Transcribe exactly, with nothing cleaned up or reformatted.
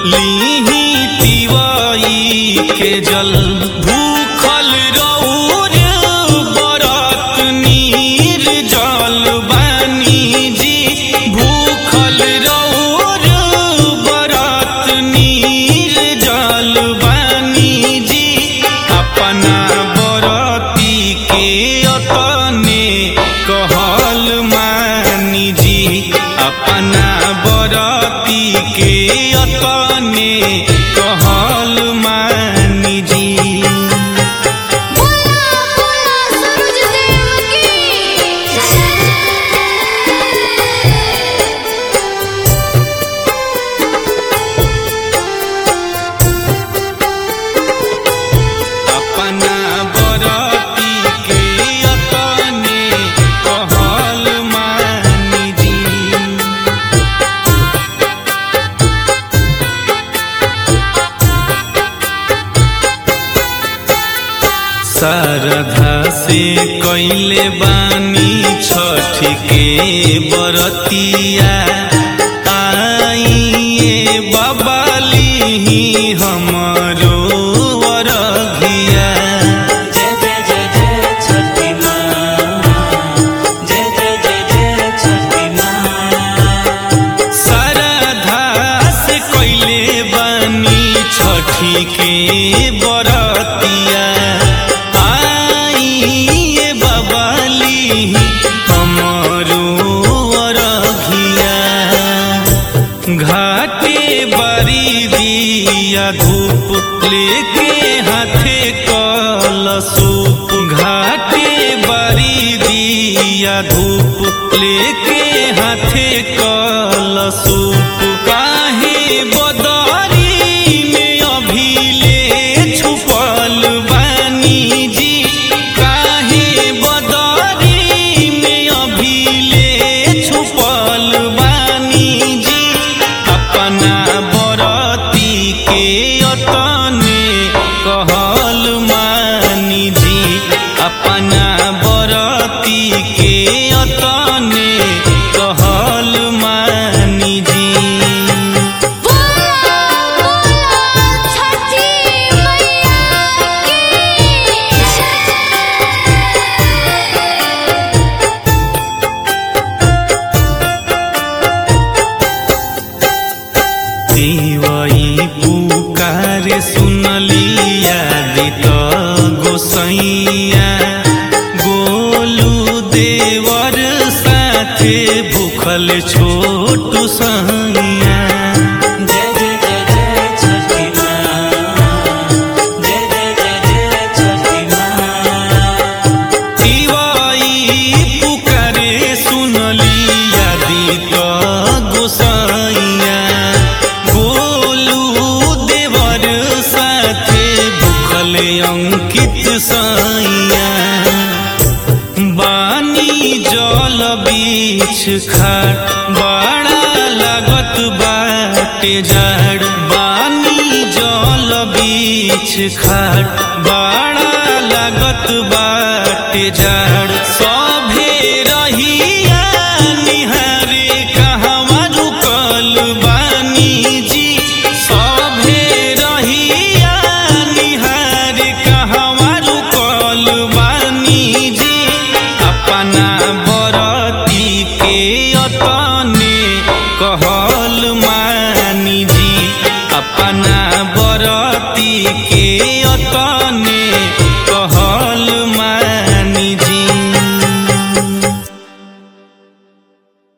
लीही तिवाई के जल भूखल रौर बरत नीर जल बानी जी भूखल रौर बरत नीर जल बानी जी अपना बरती के अतने कहल मानी जी अपना बरती के अतने कहल मानी जी। अपना बरती के अतने कहल मानी जी। श्रद्धा से कैले बानी छठ के बरतिया आइए बाबा लीही हमरो वरघिया। जय जय जय जय छठी माँ, जय जय जय जय छठी माँ। श्रद्धा से कैले बानी छठी के बरतिया आइए बाबा लीही हमरो वरघिया। घाटे बारी दिया धूप लेके हाथे कलसूप घाटे बारी दिया धूप लेके हाथे कलसूप काहे बदरी में अभिले छुपल बानी जी काहे बदरी में अभिले छुपल बानी जी अपना बरती के अतने कहल मानी जी अपना बरती के अतने कहल मानी जी। देवई पुकारे सुनलिया दित गोसैया गोलू देवर साथे भूखल छोटू सैया। जय जय जय जय छठी माँ, जय जय जय जय छठी माँ। देवई पुकारे सुनलिया दित गोसैया गोलू देवर साथे भूखल अंकित सैया। बानी जल बीच खाट बड़ा लागत बाटे जाड़ बानी जल बीच खाट बड़ा लागत बाटे जाड़ सभे रहिया निहारे कहवा रुकल बानी जी सभे रहिया निहारे कहवा रुकल बानी जी अपना बरती के अतने कहल मानी जी अपना